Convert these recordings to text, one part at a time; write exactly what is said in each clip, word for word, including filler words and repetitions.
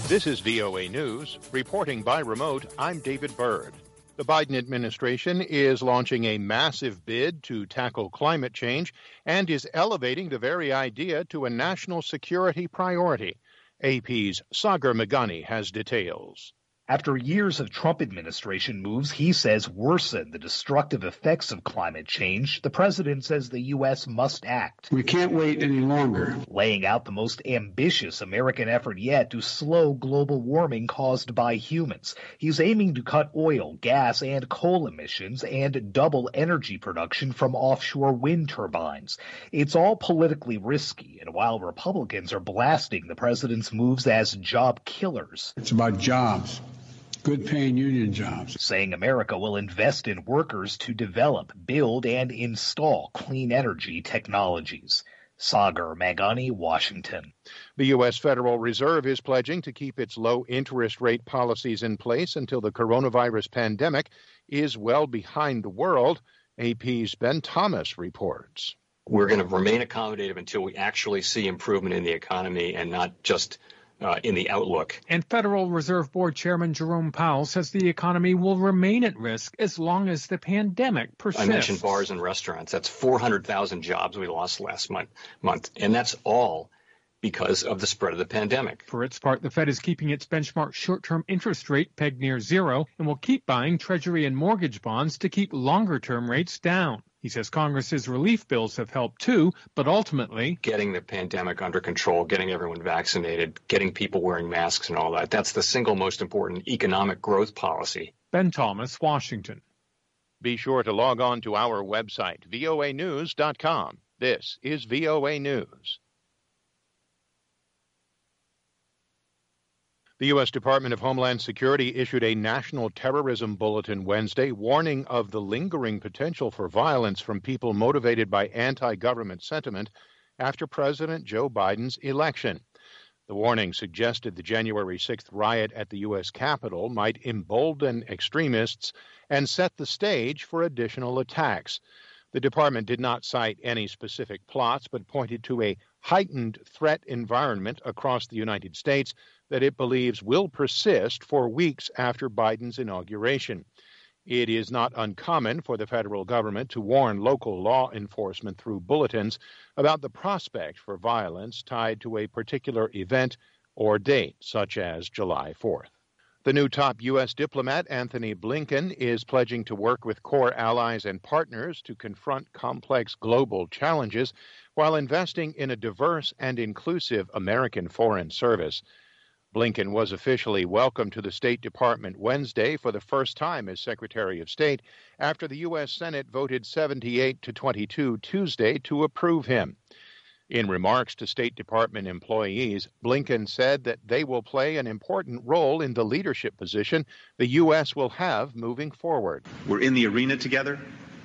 This is V O A News. Reporting by remote, I'm David Byrd. The Biden administration is launching a massive bid to tackle climate change and is elevating the very idea to a national security priority. A P's Sagar Meghani has details. After years of Trump administration moves he says worsen the destructive effects of climate change, the president says the U S must act. We can't wait any longer. Laying out the most ambitious American effort yet to slow global warming caused by humans. He's aiming to cut oil, gas, and coal emissions and double energy production from offshore wind turbines. It's all politically risky, and while Republicans are blasting the president's moves as job killers. It's about jobs. Good-paying union jobs. Saying America will invest in workers to develop, build, and install clean energy technologies. Sagar Meghani, Washington. The U S. Federal Reserve is pledging to keep its low interest rate policies in place until the coronavirus pandemic is well behind the world. A P's Ben Thomas reports. We're going to remain accommodative until we actually see improvement in the economy and not just Uh, in the outlook. And Federal Reserve Board Chairman Jerome Powell says the economy will remain at risk as long as the pandemic persists. I mentioned bars and restaurants. That's four hundred thousand jobs we lost last month, month, and that's all because of the spread of the pandemic. For its part, the Fed is keeping its benchmark short-term interest rate pegged near zero and will keep buying Treasury and mortgage bonds to keep longer-term rates down. He says Congress's relief bills have helped too, but ultimately getting the pandemic under control, getting everyone vaccinated, getting people wearing masks and all that, that's the single most important economic growth policy. Ben Thomas, Washington. Be sure to log on to our website, V O A news dot com. This is V O A News. The U S. Department of Homeland Security issued a national terrorism bulletin Wednesday warning of the lingering potential for violence from people motivated by anti-government sentiment after President Joe Biden's election. The warning suggested the January sixth riot at the U S. Capitol might embolden extremists and set the stage for additional attacks. The department did not cite any specific plots, but pointed to a heightened threat environment across the United States that it believes will persist for weeks after Biden's inauguration. It is not uncommon for the federal government to warn local law enforcement through bulletins about the prospect for violence tied to a particular event or date, such as July fourth. The new top U S diplomat, Anthony Blinken, is pledging to work with core allies and partners to confront complex global challenges while investing in a diverse and inclusive American foreign service. Blinken was officially welcomed to the State Department Wednesday for the first time as Secretary of State after the U S. Senate voted seventy-eight to twenty-two Tuesday to approve him. In remarks to State Department employees, Blinken said that they will play an important role in the leadership position the U S will have moving forward. We're in the arena together.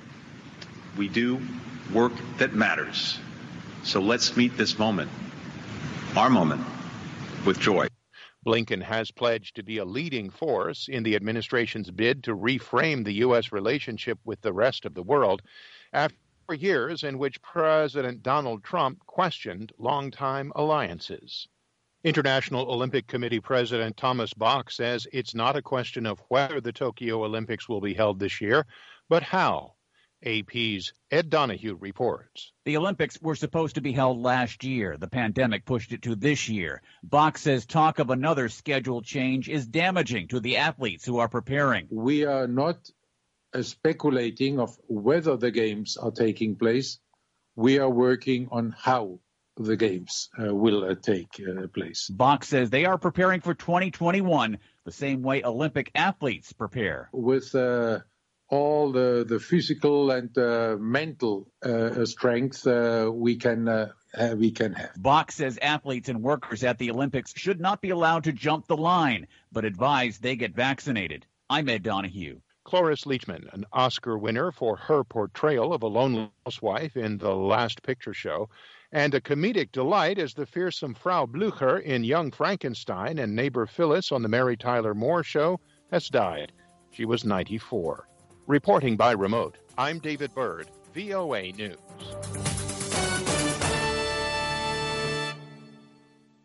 We do work that matters. So let's meet this moment, our moment, with joy. Blinken has pledged to be a leading force in the administration's bid to reframe the U S relationship with the rest of the world after years in which President Donald Trump questioned longtime alliances. International Olympic Committee President Thomas Bach says it's not a question of whether the Tokyo Olympics will be held this year, but how. A P's Ed Donahue reports. The Olympics were supposed to be held last year. The pandemic pushed it to this year. Bach says talk of another schedule change is damaging to the athletes who are preparing. We are not uh, speculating of whether the games are taking place. We are working on how the games uh, will uh, take uh, place. Bach says they are preparing for twenty twenty-one the same way Olympic athletes prepare. With uh, all the, the physical and uh, mental uh, strength uh, we can uh, uh, we can have. Bach says athletes and workers at the Olympics should not be allowed to jump the line, but advised they get vaccinated. I'm Ed Donahue. Cloris Leachman, an Oscar winner for her portrayal of a lone housewife in The Last Picture Show, and a comedic delight as the fearsome Frau Blücher in Young Frankenstein and neighbor Phyllis on The Mary Tyler Moore Show, has died. She was ninety-four. Reporting by remote, I'm David Byrd, V O A News.